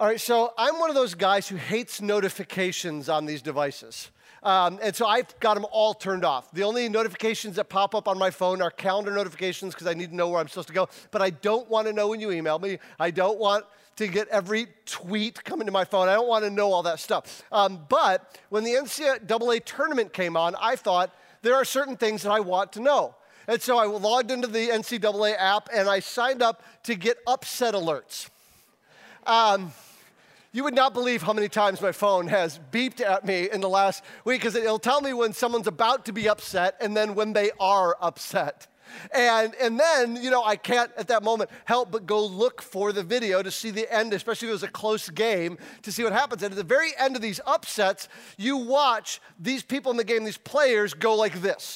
All right, so I'm one of those guys who hates notifications on these devices. And so I've got them all turned off. The only notifications that pop up on my phone are calendar notifications because I need to know where I'm supposed to go. But I don't want to know when you email me. I don't want to get every tweet coming to my phone. I don't want to know all that stuff. But when the NCAA tournament came on, I thought there are certain things that I want to know. And so I logged into the NCAA app and I signed up to get upset alerts. You would not believe how many times my phone has beeped at me in the last week because it'll tell me when someone's about to be upset and then when they are upset. And then, I can't at that moment help but go look for the video to see the end, especially if it was a close game, to see what happens. And at the very end of these upsets, you watch these people in the game, these players, go like this.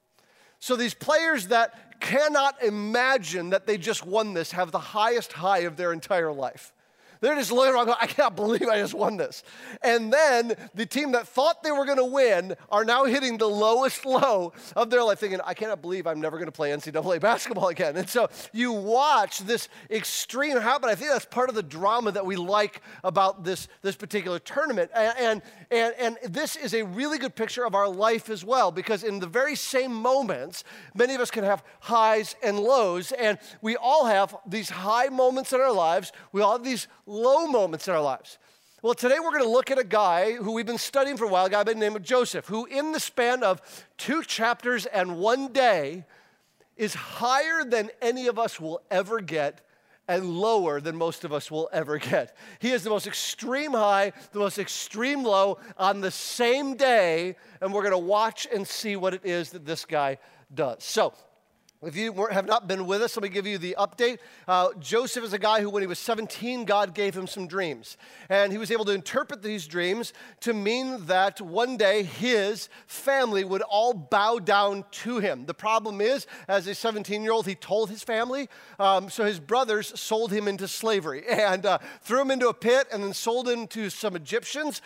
So these players that cannot imagine that they just won this have the highest high of their entire life. They're just looking around going, I can't believe I just won this. And then the team that thought they were going to win are now hitting the lowest low of their life, thinking, I cannot believe I'm never going to play NCAA basketball again. And so you watch this extreme happen. I think that's part of the drama that we like about this particular tournament. And this is a really good picture of our life as well, because in the very same moments, many of us can have highs and lows, and we all have these high moments in our lives. We all have these low moments in our lives. Well, today we're going to look at a guy who we've been studying for a while, a guy by the name of Joseph, who in the span of 2 chapters and 1 day is higher than any of us will ever get and lower than most of us will ever get. He is the most extreme high, the most extreme low on the same day, and we're going to watch and see what it is that this guy does. So, if you have not been with us, let me give you the update. Joseph is a guy who, when he was 17, God gave him some dreams. And he was able to interpret these dreams to mean that one day his family would all bow down to him. The problem is, as a 17-year-old, he told his family, so his brothers sold him into slavery and threw him into a pit and then sold him to some Egyptians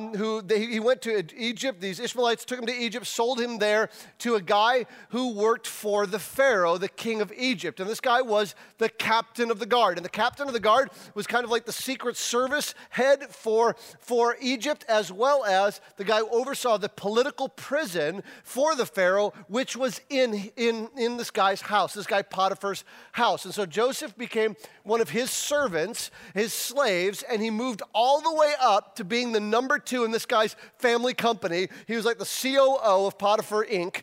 he went to Egypt. These Ishmaelites took him to Egypt, sold him there to a guy who worked for the Pharaoh, the king of Egypt. And this guy was the captain of the guard. And the captain of the guard was kind of like the Secret Service head for Egypt, as well as the guy who oversaw the political prison for the Pharaoh, which was in this guy's house, this guy Potiphar's house. And so Joseph became one of his servants, his slaves, and he moved all the way up to being the number 2 in this guy's family company. He was like the COO of Potiphar Inc.,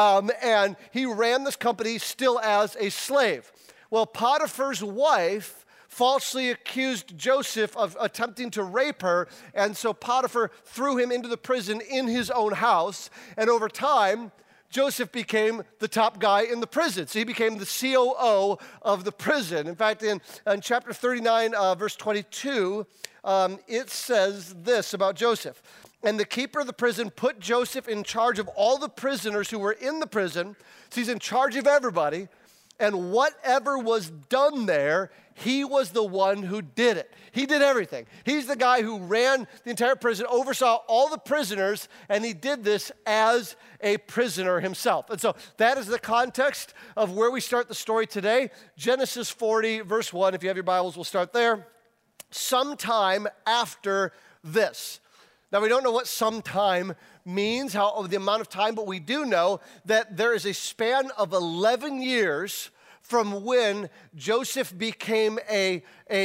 and he ran this company still as a slave. Well, Potiphar's wife falsely accused Joseph of attempting to rape her, and so Potiphar threw him into the prison in his own house, and over time, Joseph became the top guy in the prison. So he became the COO of the prison. In fact, in chapter 39, verse 22, it says this about Joseph. And the keeper of the prison put Joseph in charge of all the prisoners who were in the prison. So he's in charge of everybody. And whatever was done there, he was the one who did it. He did everything. He's the guy who ran the entire prison, oversaw all the prisoners, and he did this as a prisoner himself. And so that is the context of where we start the story today. Genesis 40, verse 1. If you have your Bibles, we'll start there. Sometime after this. Now, we don't know what sometime means, the amount of time, but we do know that there is a span of 11 years from when Joseph became a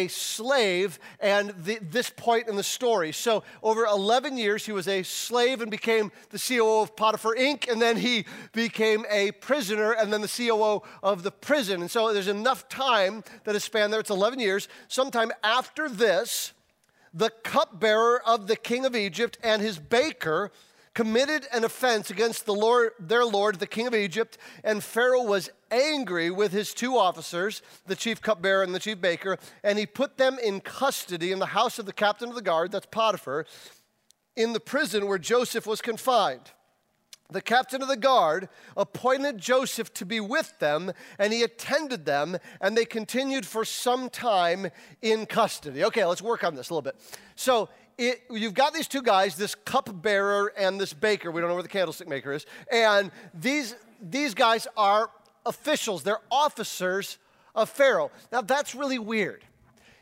slave and this point in the story. So over 11 years, he was a slave and became the COO of Potiphar Inc., and then he became a prisoner and then the COO of the prison. And so there's enough time that is spanned there. It's 11 years. Sometime after this, the cupbearer of the king of Egypt and his baker committed an offense against their lord, the king of Egypt, and Pharaoh was angry with his 2 officers, the chief cupbearer and the chief baker, and he put them in custody in the house of the captain of the guard, that's Potiphar, in the prison where Joseph was confined. The captain of the guard appointed Joseph to be with them, and he attended them, and they continued for some time in custody. Okay, let's work on this a little bit. So you've got these 2 guys, this cupbearer and this baker. We don't know where the candlestick maker is. And these guys are officials. They're officers of Pharaoh. Now, that's really weird.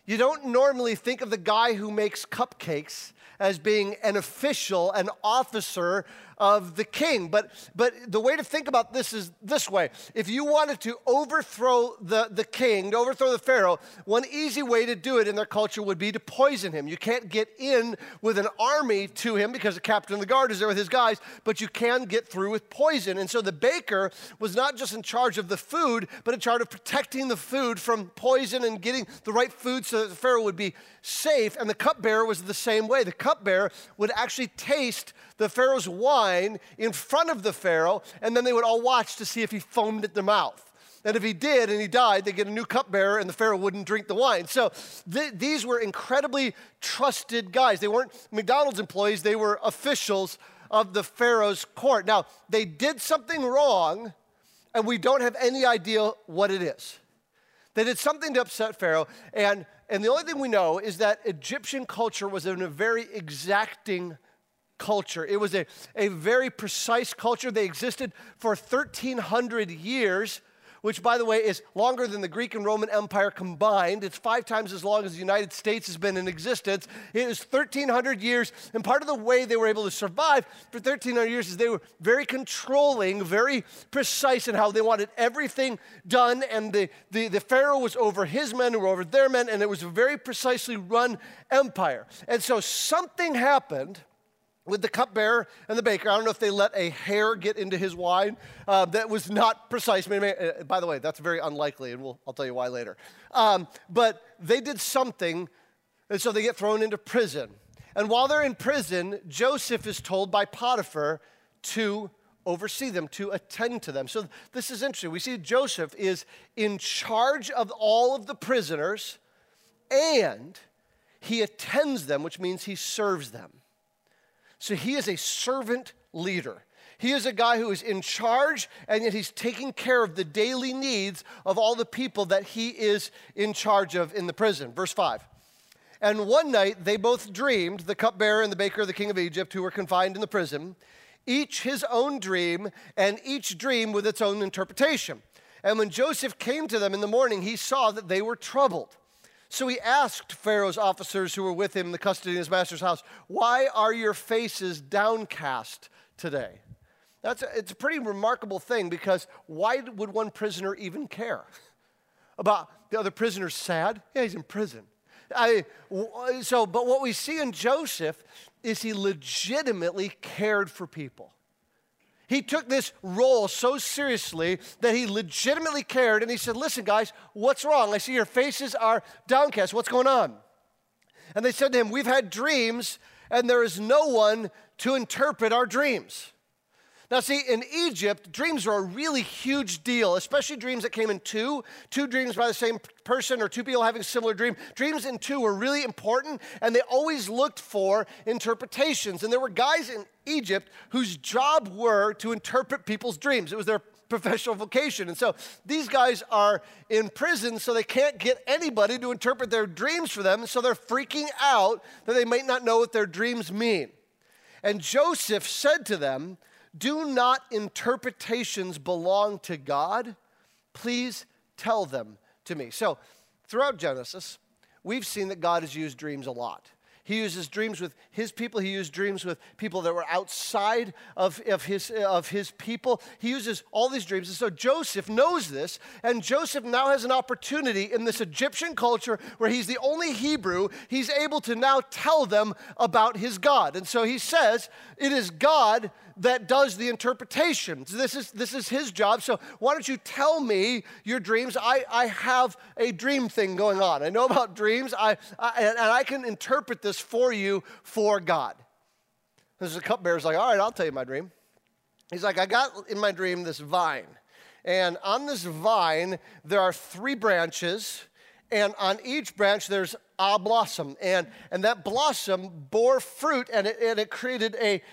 You don't normally think of the guy who makes cupcakes as being an official, an officer of the king. But the way to think about this is this way. If you wanted to overthrow the king, to overthrow the Pharaoh, one easy way to do it in their culture would be to poison him. You can't get in with an army to him because the captain of the guard is there with his guys, but you can get through with poison. And so the baker was not just in charge of the food, but in charge of protecting the food from poison and getting the right food so that the Pharaoh would be safe. And the cupbearer was the same way. The cupbearer would actually taste the Pharaoh's wine in front of the Pharaoh, and then they would all watch to see if he foamed at their mouth. And if he did and he died, they'd get a new cupbearer and the Pharaoh wouldn't drink the wine. So these were incredibly trusted guys. They weren't McDonald's employees, they were officials of the Pharaoh's court. Now, they did something wrong, and we don't have any idea what it is. They did something to upset Pharaoh, and the only thing we know is that Egyptian culture was in a very exacting culture. It was a very precise culture. They existed for 1,300 years, which, by the way, is longer than the Greek and Roman Empire combined. It's 5 times as long as the United States has been in existence. It was 1,300 years, and part of the way they were able to survive for 1,300 years is they were very controlling, very precise in how they wanted everything done, and the Pharaoh was over his men who were over their men, and it was a very precisely run empire. And so something happened with the cupbearer and the baker. I don't know if they let a hair get into his wine. That was not precise. By the way, that's very unlikely, and I'll tell you why later. But they did something, and so they get thrown into prison. And while they're in prison, Joseph is told by Potiphar to oversee them, to attend to them. So this is interesting. We see Joseph is in charge of all of the prisoners, and he attends them, which means he serves them. So he is a servant leader. He is a guy who is in charge, and yet he's taking care of the daily needs of all the people that he is in charge of in the prison. Verse 5. And one night they both dreamed, the cupbearer and the baker of the king of Egypt, who were confined in the prison, each his own dream, and each dream with its own interpretation. And when Joseph came to them in the morning, he saw that they were troubled. So he asked Pharaoh's officers who were with him in the custody of his master's house, "Why are your faces downcast today?" It's a pretty remarkable thing, because why would one prisoner even care about the other prisoner's sad? Yeah, he's in prison. But what we see in Joseph is he legitimately cared for people. He took this role so seriously that he legitimately cared, and he said, "Listen, guys, what's wrong? I see your faces are downcast. What's going on?" And they said to him, "We've had dreams, and there is no one to interpret our dreams." Now, see, in Egypt, dreams are a really huge deal, especially dreams that came in two dreams by the same person, or two people having a similar dream. Dreams in two were really important, and they always looked for interpretations. And there were guys in Egypt whose job were to interpret people's dreams. It was their professional vocation. And so these guys are in prison, so they can't get anybody to interpret their dreams for them, so they're freaking out that they might not know what their dreams mean. And Joseph said to them, "Do not interpretations belong to God? Please tell them to me." So throughout Genesis, we've seen that God has used dreams a lot. He uses dreams with his people. He used dreams with people that were outside of his people. He uses all these dreams. And so Joseph knows this, and Joseph now has an opportunity in this Egyptian culture where he's the only Hebrew. He's able to now tell them about his God. And so he says, it is God that does the interpretations. This is his job. So why don't you tell me your dreams? I have a dream thing going on. I know about dreams, and I can interpret this for you for God. This is a cupbearer's like, "All right, I'll tell you my dream." He's like, "I got in my dream this vine. And on this vine, there are 3 branches. And on each branch, there's a blossom. And that blossom bore fruit, and it created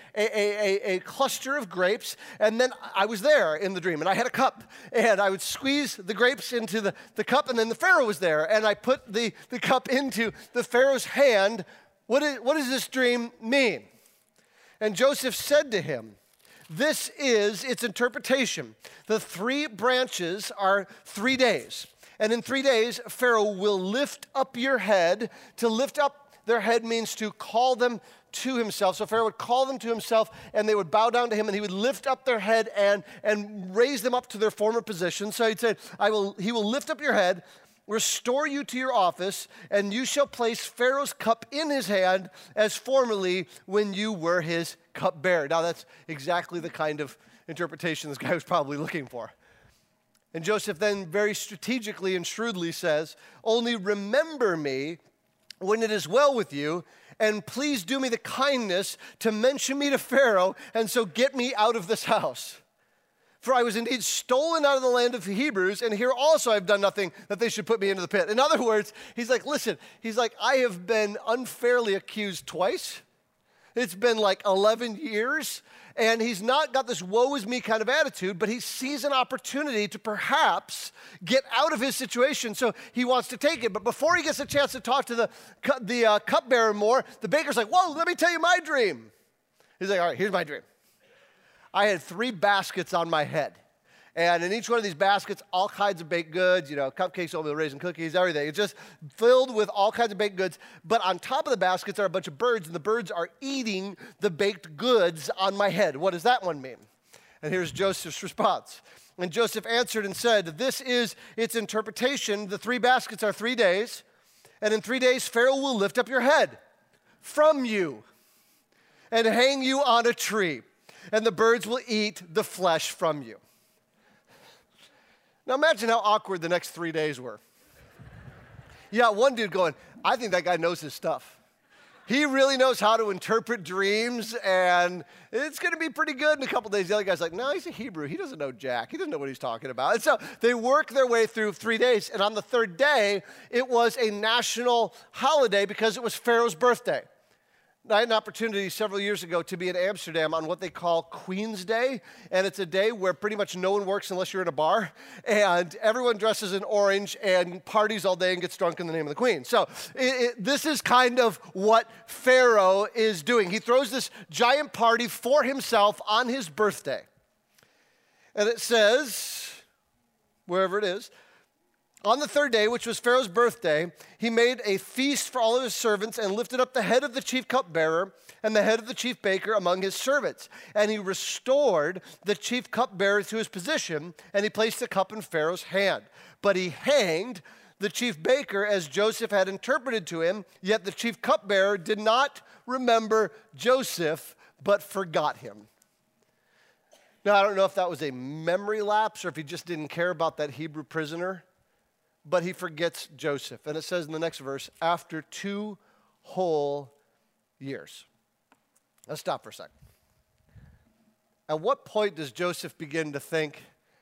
a cluster of grapes. And then I was there in the dream, and I had a cup. And I would squeeze the grapes into the cup, and then the Pharaoh was there. And I put the cup into the Pharaoh's hand. What does this dream mean?" And Joseph said to him, "This is its interpretation. The 3 branches are 3 days. And in 3 days, Pharaoh will lift up your head. To lift up their head means to call them to himself. So Pharaoh would call them to himself, and they would bow down to him, and he would lift up their head and raise them up to their former position. So he'd say, he will lift up your head, restore you to your office, and you shall place Pharaoh's cup in his hand as formerly when you were his cupbearer. Now that's exactly the kind of interpretation this guy was probably looking for. And Joseph then very strategically and shrewdly says, only remember me when it is well with you, and please do me the kindness to mention me to Pharaoh, and so get me out of this house. For I was indeed stolen out of the land of the Hebrews, and here also I've done nothing that they should put me into the pit. In other words, he's like, listen, I have been unfairly accused twice. It's been like 11 years, and he's not got this woe is me kind of attitude, but he sees an opportunity to perhaps get out of his situation, so he wants to take it. But before he gets a chance to talk to the cupbearer more, the baker's like, whoa, let me tell you my dream. He's like, all right, here's my dream. I had 3 baskets on my head. And in each one of these baskets, all kinds of baked goods, cupcakes, oatmeal raisin cookies, everything. It's just filled with all kinds of baked goods. But on top of the baskets are a bunch of birds, and the birds are eating the baked goods on my head. What does that one mean? And here's Joseph's response. And Joseph answered and said, this is its interpretation. The 3 baskets are 3 days, and in 3 days Pharaoh will lift up your head from you and hang you on a tree, and the birds will eat the flesh from you. Now imagine how awkward the next 3 days were. Yeah, one dude going, I think that guy knows his stuff. He really knows how to interpret dreams, and it's going to be pretty good in a couple days. The other guy's like, no, he's a Hebrew. He doesn't know jack. He doesn't know what he's talking about. And so they work their way through 3 days, and on the 3rd day, it was a national holiday because it was Pharaoh's birthday. I had an opportunity several years ago to be in Amsterdam on what they call Queen's Day, and it's a day where pretty much no one works unless you're in a bar, and everyone dresses in orange and parties all day and gets drunk in the name of the Queen. So this is kind of what Pharaoh is doing. He throws this giant party for himself on his birthday. And it says, wherever it is, on the 3rd day, which was Pharaoh's birthday, he made a feast for all of his servants and lifted up the head of the chief cupbearer and the head of the chief baker among his servants. And he restored the chief cupbearer to his position, and he placed the cup in Pharaoh's hand. But he hanged the chief baker as Joseph had interpreted to him, yet the chief cupbearer did not remember Joseph, but forgot him. Now, I don't know if that was a memory lapse or if he just didn't care about that Hebrew prisoner, but he forgets Joseph. And it says in the next verse, after 2 whole years. Let's stop for a second. At what point does Joseph begin to think,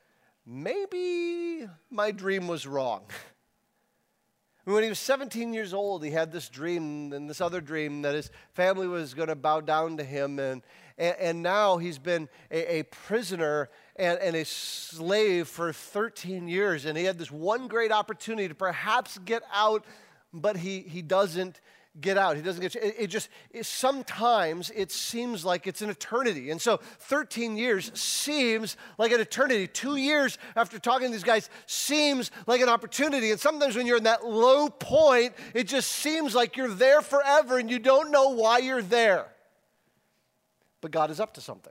maybe my dream was wrong? When he was 17 years old, he had this dream and this other dream that his family was going to bow down to him. And now he's been a prisoner and a slave for 13 years. And he had this one great opportunity to perhaps get out, but he doesn't get out. He doesn't get, sometimes it seems like it's an eternity. And so 13 years seems like an eternity. 2 years after talking to these guys seems like an opportunity. And sometimes when you're in that low point, it just seems like you're there forever and you don't know why you're there. But God is up to something.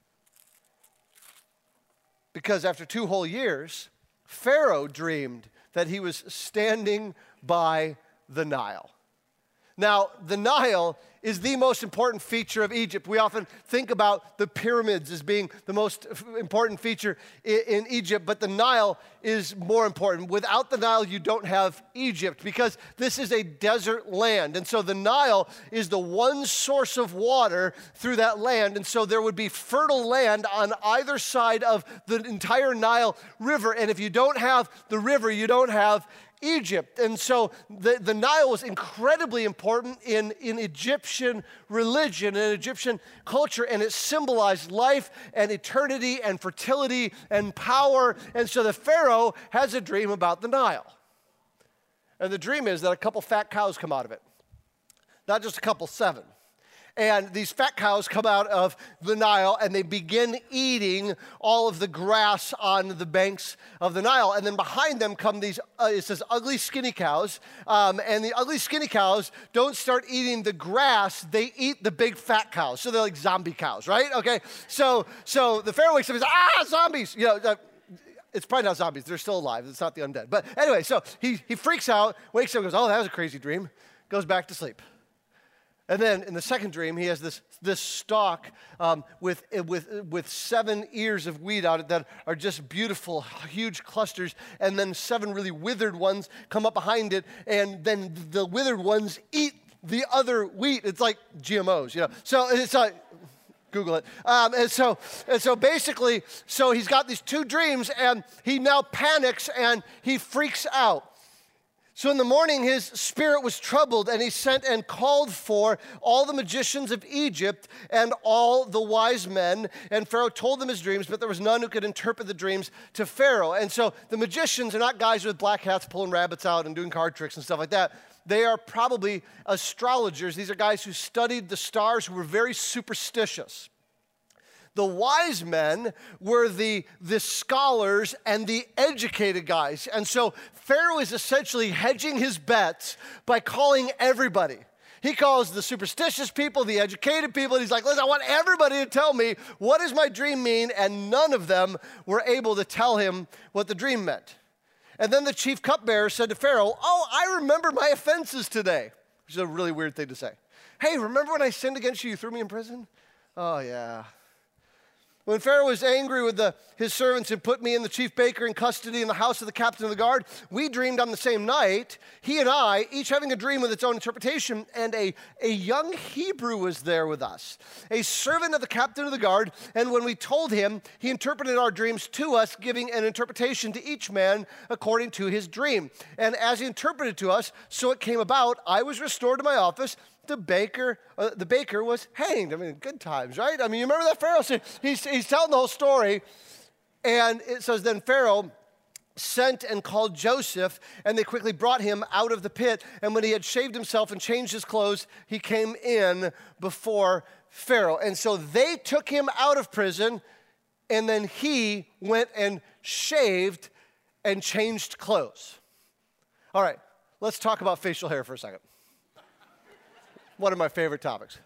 Because after 2 whole years, Pharaoh dreamed that he was standing by the Nile. Now, the Nile is the most important feature of Egypt. We often think about the pyramids as being the most important feature in Egypt, but the Nile is more important. Without the Nile, you don't have Egypt because this is a desert land. And so the Nile is the one source of water through that land. And so there would be fertile land on either side of the entire Nile River. And if you don't have the river, you don't have Egypt. And so the Nile was incredibly important in Egyptian religion and Egyptian culture, and it symbolized life and eternity and fertility and power. And so the Pharaoh has a dream about the Nile. And the dream is that a couple fat cows come out of it. Not just a couple, 7. And these fat cows come out of the Nile, and they begin eating all of the grass on the banks of the Nile. And then behind them come these, it says, ugly, skinny cows. And the ugly, skinny cows don't start eating the grass. They eat the big, fat cows. So they're like zombie cows, right? Okay. So the Pharaoh wakes up and says, zombies. It's probably not zombies. They're still alive. It's not the undead. But anyway, so he freaks out, wakes up and goes, oh, that was a crazy dream. Goes back to sleep. And then in the second dream, he has this stalk with 7 ears of wheat on it that are just beautiful, huge clusters, and then 7 really withered ones come up behind it, and then the withered ones eat the other wheat. It's like GMOs, So it's like, Google it. And so basically, so he's got these 2 dreams, and he now panics and he freaks out. So in the morning, his spirit was troubled, and he sent and called for all the magicians of Egypt and all the wise men. And Pharaoh told them his dreams, but there was none who could interpret the dreams to Pharaoh. And so the magicians are not guys with black hats pulling rabbits out and doing card tricks and stuff like that. They are probably astrologers. These are guys who studied the stars, who were very superstitious. The wise men were the scholars and the educated guys. And so Pharaoh is essentially hedging his bets by calling everybody. He calls the superstitious people, the educated people, and he's like, listen, I want everybody to tell me, what does my dream mean? And none of them were able to tell him what the dream meant. And then the chief cupbearer said to Pharaoh, oh, I remember my offenses today, which is a really weird thing to say. Hey, remember when I sinned against you, you threw me in prison? Oh, yeah. When Pharaoh was angry with his servants and put me and the chief baker in custody in the house of the captain of the guard, we dreamed on the same night, he and I, each having a dream with its own interpretation, and a young Hebrew was there with us, a servant of the captain of the guard, and when we told him, he interpreted our dreams to us, giving an interpretation to each man according to his dream. And as he interpreted to us, so it came about, I was restored to my office. The baker was hanged. I mean, good times, right? I mean, you remember that Pharaoh? So he's telling the whole story, and it says, then Pharaoh sent and called Joseph, and they quickly brought him out of the pit. And when he had shaved himself and changed his clothes, he came in before Pharaoh. And so they took him out of prison, and then he went and shaved and changed clothes. All right, let's talk about facial hair for a second. One of my favorite topics.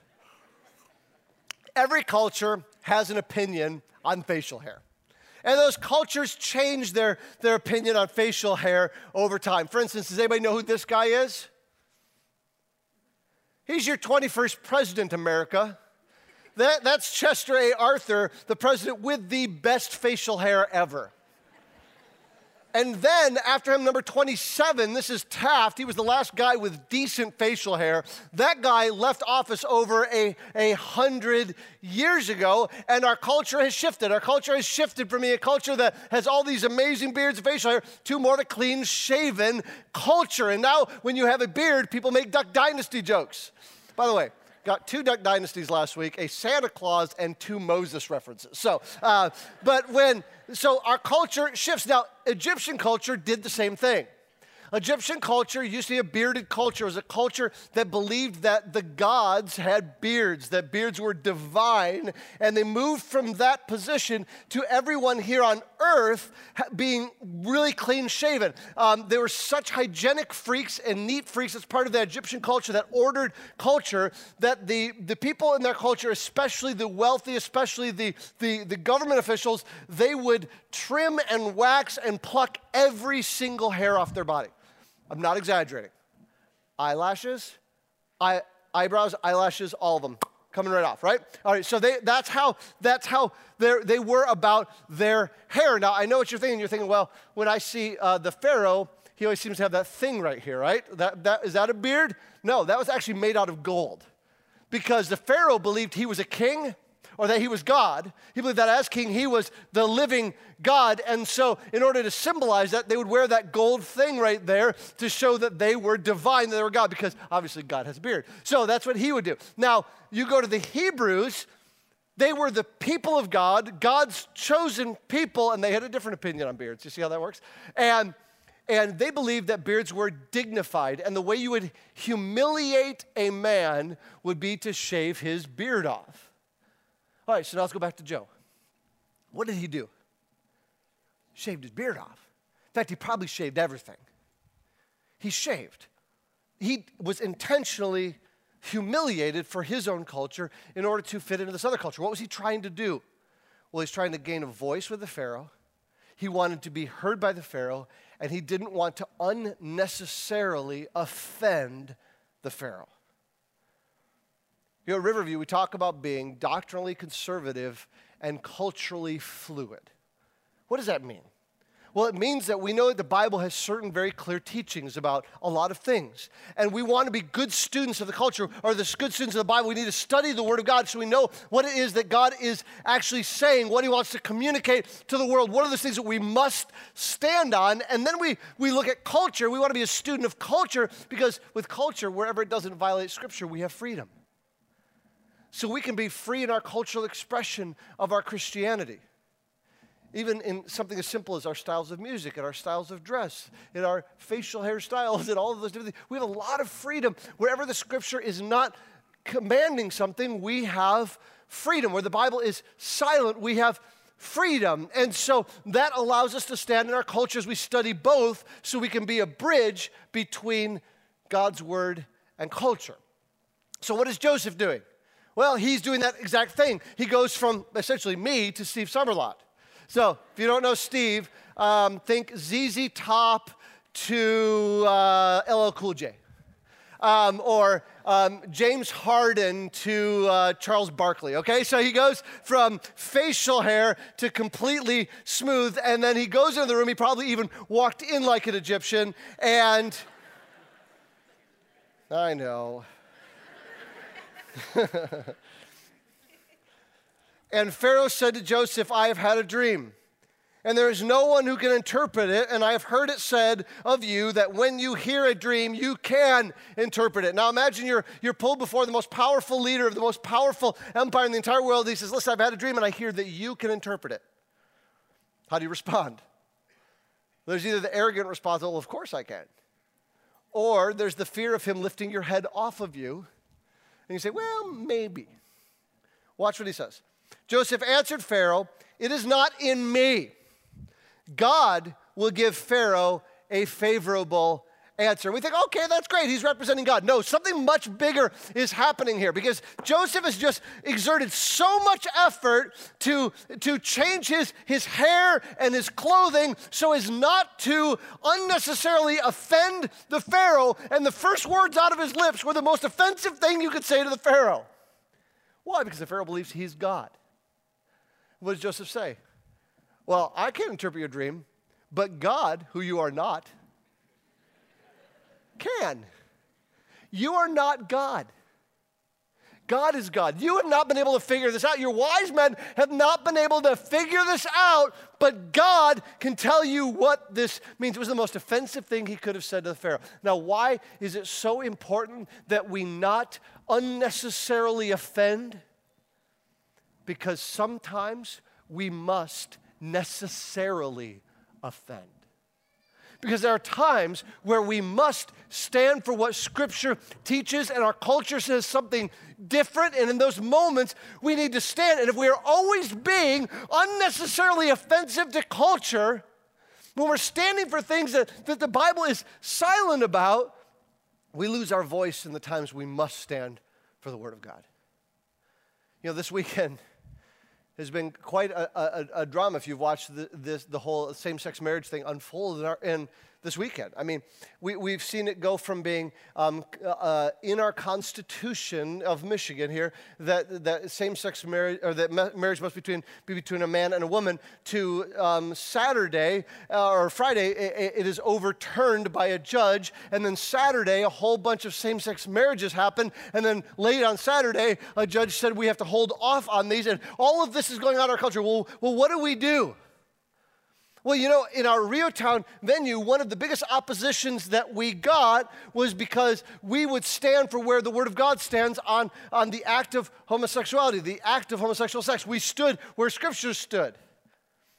Every culture has an opinion on facial hair. And those cultures change their opinion on facial hair over time. For instance, does anybody know who this guy is? He's your 21st president, America. That's Chester A. Arthur, the president with the best facial hair ever. And then, after him, number 27, this is Taft. He was the last guy with decent facial hair. That guy left office over 100 years ago, and our culture has shifted. Our culture has shifted from being a culture that has all these amazing beards and facial hair to more of a clean-shaven culture. And now, when you have a beard, people make Duck Dynasty jokes. By the way, got 2 Duck Dynasties last week, a Santa Claus and 2 Moses references. So our culture shifts. Now, Egyptian culture did the same thing. Egyptian culture used to be a bearded culture. It was a culture that believed that the gods had beards, that beards were divine, and they moved from that position to everyone here on earth being really clean-shaven. They were such hygienic freaks and neat freaks as part of the Egyptian culture, that ordered culture, that the people in their culture, especially the wealthy, especially the government officials, they would trim and wax and pluck every single hair off their body. I'm not exaggerating. Eyelashes, eyebrows, eyelashes, all of them coming right off, right? All right, so that's how they were about their hair. Now, I know what you're thinking. You're thinking, well, when I see the Pharaoh, he always seems to have that thing right here, right? Is that a beard? No, that was actually made out of gold, because the Pharaoh believed he was a king, or that he was God. He believed that as king, he was the living God. And so in order to symbolize that, they would wear that gold thing right there to show that they were divine, that they were God, because obviously God has a beard. So that's what he would do. Now, you go to the Hebrews, they were the people of God, God's chosen people, and they had a different opinion on beards. You see how that works? And And they believed that beards were dignified, and the way you would humiliate a man would be to shave his beard off. All right, so now let's go back to Joe. What did he do? Shaved his beard off. In fact, he probably shaved everything. He shaved. He was intentionally humiliated for his own culture in order to fit into this other culture. What was he trying to do? Well, he's trying to gain a voice with the Pharaoh. He wanted to be heard by the Pharaoh, and he didn't want to unnecessarily offend the Pharaoh. At Riverview, we talk about being doctrinally conservative and culturally fluid. What does that mean? Well, it means that we know that the Bible has certain very clear teachings about a lot of things. And we want to be good students of the culture, or the good students of the Bible. We need to study the Word of God so we know what it is that God is actually saying, what He wants to communicate to the world. What are the things that we must stand on? And then we look at culture. We want to be a student of culture because with culture, wherever it doesn't violate Scripture, we have freedom. So we can be free in our cultural expression of our Christianity. Even in something as simple as our styles of music and our styles of dress, in our facial hairstyles and all of those different things. We have a lot of freedom. Wherever the Scripture is not commanding something, we have freedom. Where the Bible is silent, we have freedom. And so that allows us to stand in our culture as we study both so we can be a bridge between God's Word and culture. So what is Joseph doing? Well, he's doing that exact thing. He goes from essentially me to Steve Summerlot. So, if you don't know Steve, think ZZ Top to LL Cool J. Or James Harden to Charles Barkley, okay? So he goes from facial hair to completely smooth, and then he goes into the room. He probably even walked in like an Egyptian, and I know. And Pharaoh said to Joseph, I have had a dream, and there is no one who can interpret it, and I have heard it said of you that when you hear a dream, you can interpret it. Now imagine you're pulled before the most powerful leader of the most powerful empire in the entire world. He says, listen, I've had a dream, and I hear that you can interpret it. How do you respond? There's either the arrogant response, well, of course I can. Or there's the fear of him lifting your head off of you, and you say, well, maybe. Watch what he says. Joseph answered Pharaoh, it is not in me. God will give Pharaoh a favorable answer. We think, okay, that's great. He's representing God. No, something much bigger is happening here because Joseph has just exerted so much effort to change his hair and his clothing so as not to unnecessarily offend the Pharaoh. And the first words out of his lips were the most offensive thing you could say to the Pharaoh. Why? Because the Pharaoh believes he's God. What does Joseph say? Well, I can't interpret your dream, but God, who you are not, can. You are not God. God is God. You have not been able to figure this out. Your wise men have not been able to figure this out, but God can tell you what this means. It was the most offensive thing he could have said to the Pharaoh. Now, why is it so important that we not unnecessarily offend? Because sometimes we must necessarily offend. Because there are times where we must stand for what Scripture teaches and our culture says something different, and in those moments we need to stand. And if we are always being unnecessarily offensive to culture, when we're standing for things that the Bible is silent about, we lose our voice in the times we must stand for the Word of God. You know, this weekend has been quite a drama if you've watched the whole same-sex marriage thing unfold in this weekend. I mean, we've seen it go from being in our Constitution of Michigan here that same-sex marriage, or that marriage must be between a man and a woman, to Saturday or Friday it is overturned by a judge, and then Saturday a whole bunch of same-sex marriages happened, and then late on Saturday a judge said we have to hold off on these, and all of this is going on in our culture. Well, what do we do? Well, you know, in our Reotown venue, one of the biggest oppositions that we got was because we would stand for where the Word of God stands on the act of homosexuality, the act of homosexual sex. We stood where Scripture stood.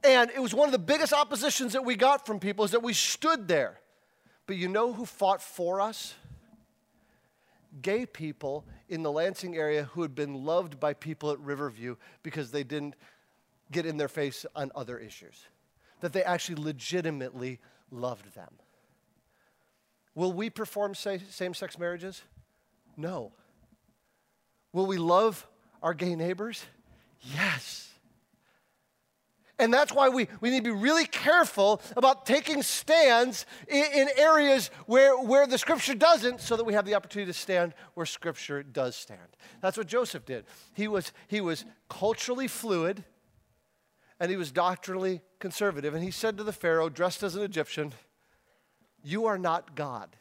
And it was one of the biggest oppositions that we got from people is that we stood there. But you know who fought for us? Gay people in the Lansing area who had been loved by people at Riverview because they didn't get in their face on other issues, that they actually legitimately loved them. Will we perform same-sex marriages? No. Will we love our gay neighbors? Yes. And that's why we need to be really careful about taking stands in areas where the Scripture doesn't, so that we have the opportunity to stand where Scripture does stand. That's what Joseph did. He was culturally fluid, and he was doctrinally conservative. And he said to the Pharaoh, dressed as an Egyptian, "You are not God.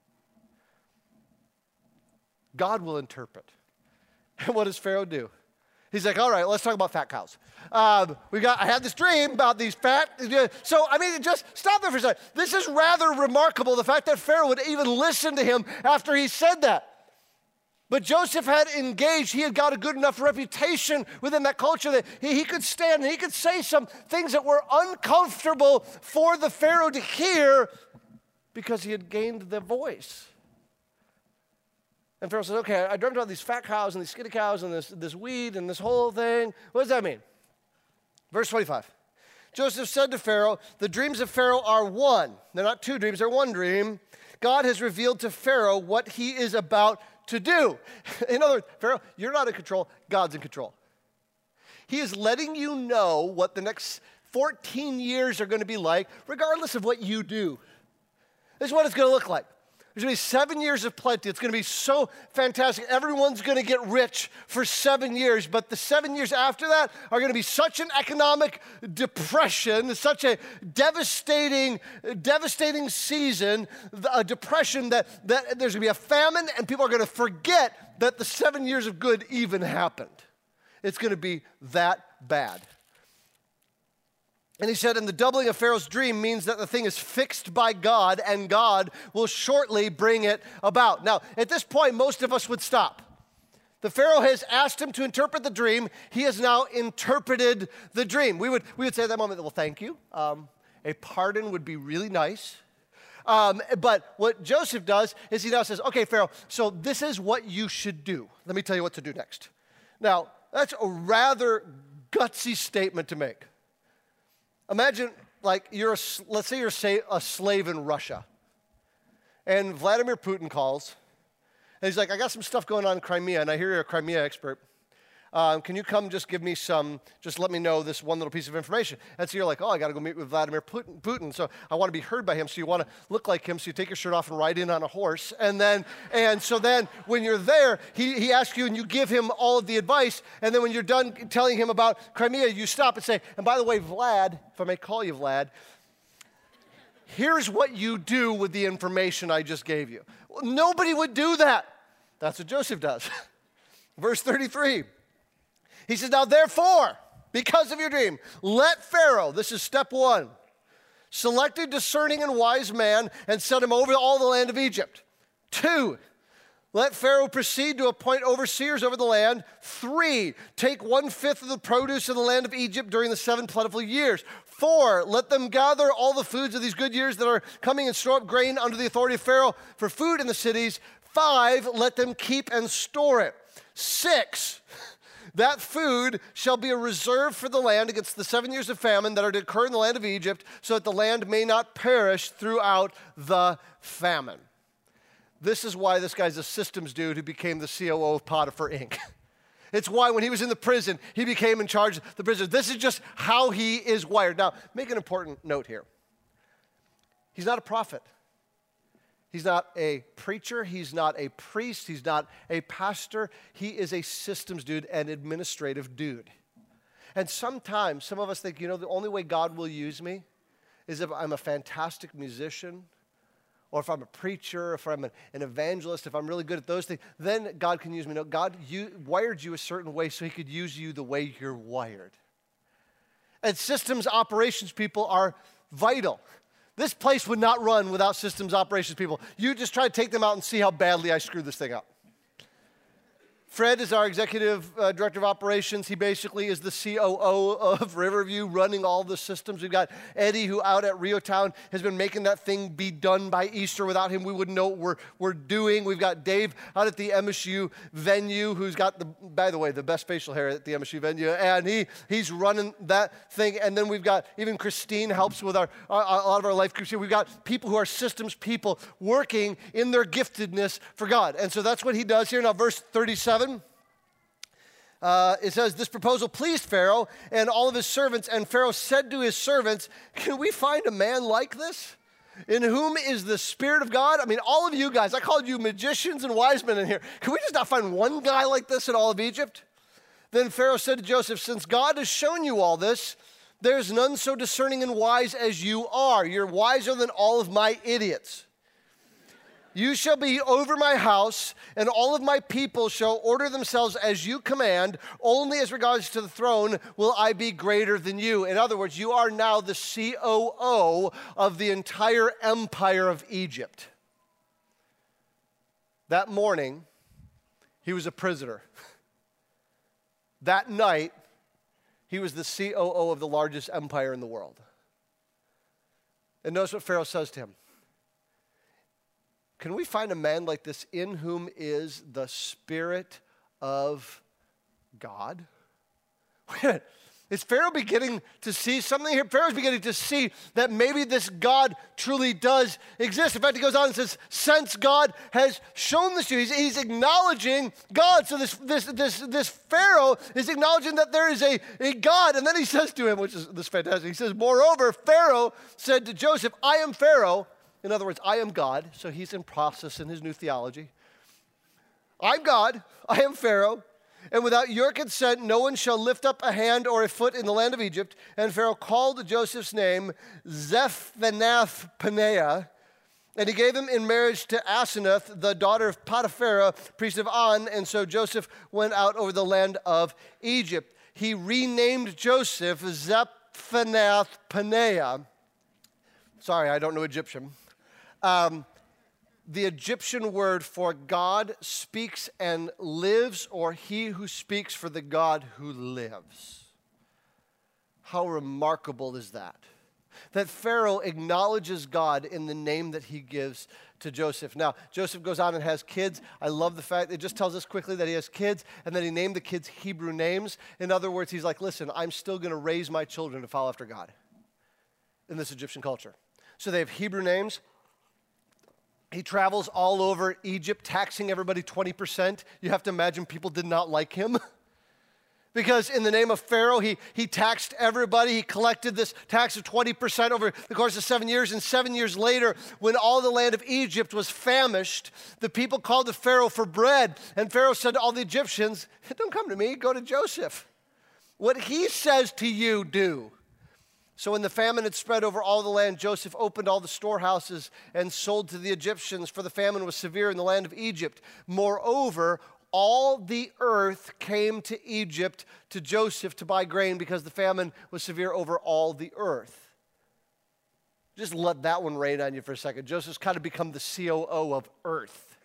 God will interpret." And what does Pharaoh do? He's like, all right, let's talk about fat cows. I had this dream about these fat, just stop there for a second. This is rather remarkable, the fact that Pharaoh would even listen to him after he said that. But Joseph had engaged, he had got a good enough reputation within that culture that he could stand and he could say some things that were uncomfortable for the Pharaoh to hear because he had gained the voice. And Pharaoh says, okay, I dreamt about these fat cows and these skinny cows and this weed and this whole thing. What does that mean? Verse 25. Joseph said to Pharaoh, the dreams of Pharaoh are one. They're not two dreams, they're one dream. God has revealed to Pharaoh what he is about to do. In other words, Pharaoh, you're not in control, God's in control. He is letting you know what the next 14 years are going to be like, regardless of what you do. This is what it's going to look like. There's going to be 7 years of plenty. It's going to be so fantastic. Everyone's going to get rich for 7 years, but the 7 years after that are going to be such an economic depression, such a devastating season, a depression that there's going to be a famine, and people are going to forget that the 7 years of good even happened. It's going to be that bad. And he said, and the doubling of Pharaoh's dream means that the thing is fixed by God, and God will shortly bring it about. Now, at this point, most of us would stop. The Pharaoh has asked him to interpret the dream. He has now interpreted the dream. We would say at that moment, well, thank you. A pardon would be really nice. But what Joseph does is he now says, okay, Pharaoh, so this is what you should do. Let me tell you what to do next. Now, that's a rather gutsy statement to make. Imagine, like, let's say you're a slave in Russia, and Vladimir Putin calls, and he's like, I got some stuff going on in Crimea, and I hear you're a Crimea expert. Can you come just let me know this one little piece of information? And so you're like, oh, I got to go meet with Vladimir Putin, so I want to be heard by him, so you want to look like him, so you take your shirt off and ride in on a horse, and so then when you're there, he asks you, and you give him all of the advice, and then when you're done telling him about Crimea, you stop and say, and by the way, Vlad, if I may call you Vlad, here's what you do with the information I just gave you. Well, nobody would do that. That's what Joseph does. Verse 33. He says, now therefore, because of your dream, let Pharaoh, this is step one, select a discerning and wise man and set him over all the land of Egypt. 2, let Pharaoh proceed to appoint overseers over the land. 3, take 1/5 of the produce of the land of Egypt during the 7 plentiful years. 4, let them gather all the foods of these good years that are coming and store up grain under the authority of Pharaoh for food in the cities. 5, let them keep and store it. 6, that food shall be a reserve for the land against the 7 years of famine that are to occur in the land of Egypt, so that the land may not perish throughout the famine. This is why this guy's a systems dude who became the COO of Potiphar Inc. It's why when he was in the prison, he became in charge of the prison. This is just how he is wired. Now, make an important note here. He's not a prophet. He's not a preacher, he's not a priest, he's not a pastor. He is a systems dude, an administrative dude. And sometimes, some of us think, the only way God will use me is if I'm a fantastic musician, or if I'm a preacher, if I'm an evangelist, if I'm really good at those things, then God can use me. No, God wired you a certain way so he could use you the way you're wired. And systems operations people are vital. This place would not run without systems operations people. You just try to take them out and see how badly I screwed this thing up. Fred is our executive director of operations. He basically is the COO of Riverview, running all the systems. We've got Eddie, who out at Rio Town has been making that thing be done by Easter. Without him, we wouldn't know what we're doing. We've got Dave out at the MSU venue, who's got, by the way, the best facial hair at the MSU venue, and he's running that thing. And then we've got even Christine helps with a lot of our life groups here. We've got people who are systems people working in their giftedness for God. And so that's what he does here. Now, verse 37. It says, this proposal pleased Pharaoh and all of his servants, and Pharaoh said to his servants, can we find a man like this, in whom is the Spirit of God? I mean, all of you guys, I called you magicians and wise men in here. Can we just not find one guy like this in all of Egypt? Then Pharaoh said to Joseph, since God has shown you all this, there's none so discerning and wise as you are. You're wiser than all of my idiots. You shall be over my house, and all of my people shall order themselves as you command. Only as regards to the throne will I be greater than you. In other words, you are now the COO of the entire empire of Egypt. That morning, he was a prisoner. That night, he was the COO of the largest empire in the world. And notice what Pharaoh says to him. Can we find a man like this in whom is the Spirit of God? Wait a minute. Is Pharaoh beginning to see something here? Pharaoh's beginning to see that maybe this God truly does exist. In fact, he goes on and says, since God has shown this to you, he's acknowledging God. So this Pharaoh is acknowledging that there is a God. And then he says to him, which is this fantastic, he says, moreover, Pharaoh said to Joseph, I am Pharaoh. In other words, I am God. So he's in process in his new theology. I'm God. I am Pharaoh. And without your consent, no one shall lift up a hand or a foot in the land of Egypt. And Pharaoh called Joseph's name Zaphenath-Paneah. And he gave him in marriage to Asenath, the daughter of Potiphar, priest of On. And so Joseph went out over the land of Egypt. He renamed Joseph Zaphenath-Paneah. Sorry, I don't know Egyptian. The Egyptian word for God speaks and lives, or he who speaks for the God who lives. How remarkable is that? That Pharaoh acknowledges God in the name that he gives to Joseph. Now, Joseph goes on and has kids. I love the fact, it just tells us quickly that he has kids, and then he named the kids Hebrew names. In other words, he's like, listen, I'm still going to raise my children to follow after God in this Egyptian culture. So they have Hebrew names. He travels all over Egypt, taxing everybody 20%. You have to imagine people did not like him. Because in the name of Pharaoh, he taxed everybody. He collected this tax of 20% over the course of 7 years. And 7 years later, when all the land of Egypt was famished, the people called to Pharaoh for bread. And Pharaoh said to all the Egyptians, don't come to me, go to Joseph. What he says to you, do. So when the famine had spread over all the land, Joseph opened all the storehouses and sold to the Egyptians, for the famine was severe in the land of Egypt. Moreover, all the earth came to Egypt to Joseph to buy grain because the famine was severe over all the earth. Just let that one rain on you for a second. Joseph's kind of become the COO of earth.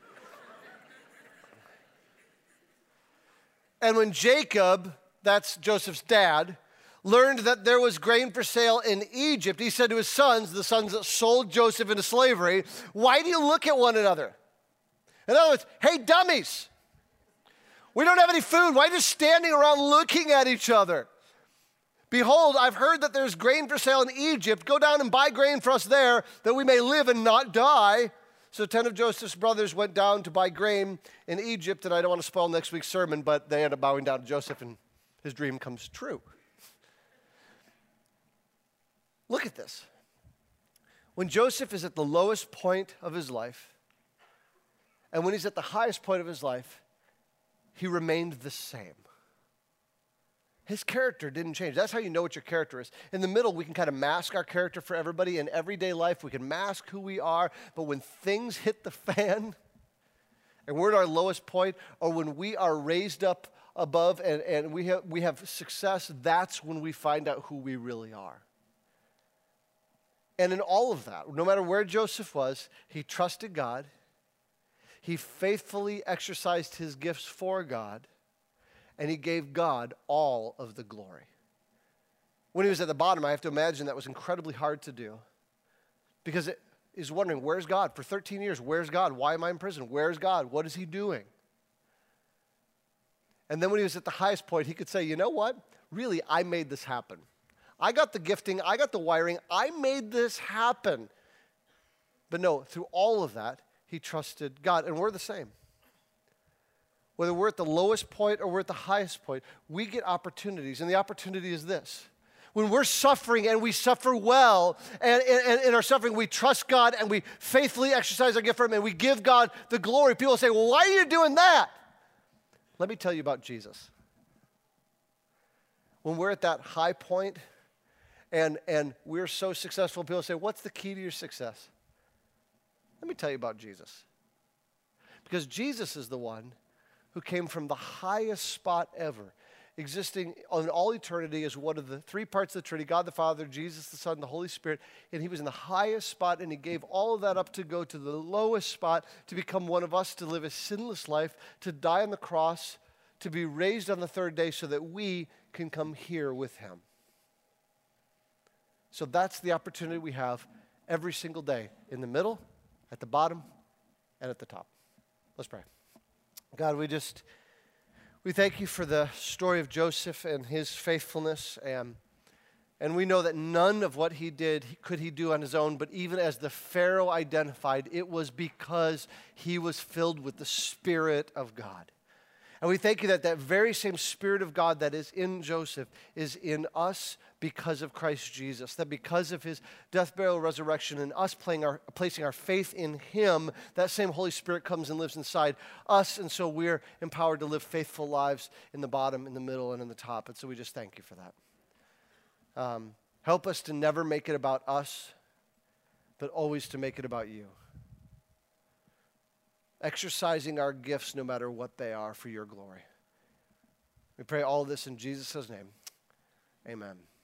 And when Jacob, that's Joseph's dad, learned that there was grain for sale in Egypt, he said to his sons, the sons that sold Joseph into slavery, why do you look at one another? In other words, hey, dummies, we don't have any food. Why are you standing around looking at each other? Behold, I've heard that there's grain for sale in Egypt. Go down and buy grain for us there, that we may live and not die. So 10 of Joseph's brothers went down to buy grain in Egypt, and I don't want to spoil next week's sermon, but they end up bowing down to Joseph, and his dream comes true. Look at this. When Joseph is at the lowest point of his life, and when he's at the highest point of his life, he remained the same. His character didn't change. That's how you know what your character is. In the middle, we can kind of mask our character for everybody. In everyday life, we can mask who we are. But when things hit the fan, and we're at our lowest point, or when we are raised up above and we have success, that's when we find out who we really are. And in all of that, no matter where Joseph was, he trusted God. He faithfully exercised his gifts for God, and he gave God all of the glory. When he was at the bottom, I have to imagine that was incredibly hard to do, because he's wondering, where's God? For 13 years, where's God? Why am I in prison? Where's God? What is he doing? And then when he was at the highest point, he could say, you know what? Really, I made this happen. I got the gifting, I got the wiring, I made this happen. But no, through all of that, he trusted God, and we're the same. Whether we're at the lowest point or we're at the highest point, we get opportunities, and the opportunity is this. When we're suffering and we suffer well, and in our suffering we trust God and we faithfully exercise our gift for him and we give God the glory, people say, well, why are you doing that? Let me tell you about Jesus. When we're at that high point and we're so successful, people say, what's the key to your success? Let me tell you about Jesus. Because Jesus is the one who came from the highest spot ever, existing on all eternity as one of the three parts of the Trinity, God the Father, Jesus the Son, the Holy Spirit, and he was in the highest spot, and he gave all of that up to go to the lowest spot, to become one of us, to live a sinless life, to die on the cross, to be raised on the third day so that we can come here with him. So that's the opportunity we have every single day, in the middle, at the bottom, and at the top. Let's pray. God, we thank you for the story of Joseph and his faithfulness, and we know that none of what he did could he do on his own, but even as the Pharaoh identified, it was because he was filled with the Spirit of God. And we thank you that that very same Spirit of God that is in Joseph is in us because of Christ Jesus. That because of his death, burial, resurrection, and us placing our faith in him, that same Holy Spirit comes and lives inside us. And so we're empowered to live faithful lives in the bottom, in the middle, and in the top. And so we just thank you for that. Help us to never make it about us, but always to make it about you. Exercising our gifts no matter what they are for your glory. We pray all this in Jesus' name. Amen.